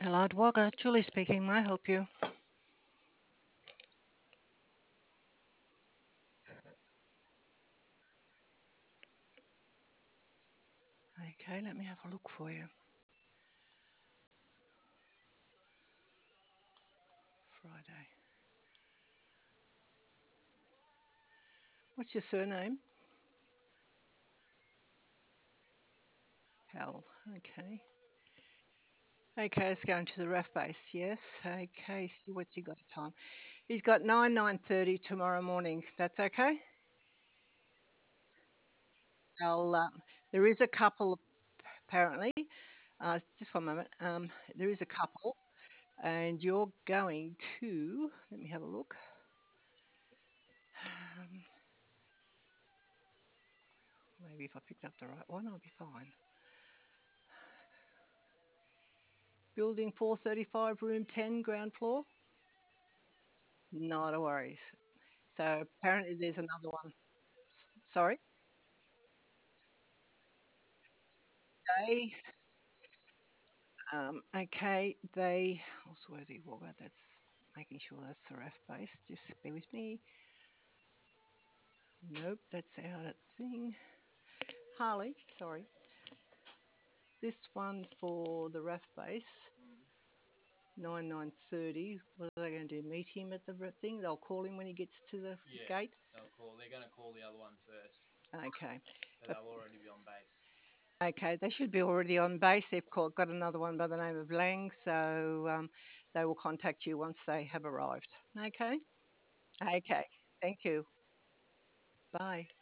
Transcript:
Hello, Wagga. Julie speaking. May I help you? Okay, let me have a look for you. Friday. What's your surname? Hell. Okay. Okay, let's go into the ref base. Yes. Okay. See what's he got time. He's got 9:30 tomorrow morning. That's okay. I'll. There is a couple apparently. Just one moment. There is a couple, and you're going to. Let me have a look. Um, Maybe if I picked up the right one, I'll be fine. Building 435, room 10, ground floor. Not a worries. So apparently there's another one. Sorry, they. Okay, they. Allsworthy Wagga. That's making sure that's the RAF base. Just bear with me. Nope, that's out at thing. Harley, sorry. This one for the RAF base. 9:30. What are they going to do? Meet him at the thing? They'll call him when he gets to the gate. They're going to call the other one first, Okay. but But they'll already be on base. okay, they should be already on base. They've got another one by the name of Lang, so they will contact you once they have arrived. Okay. Okay. Thank you. Bye.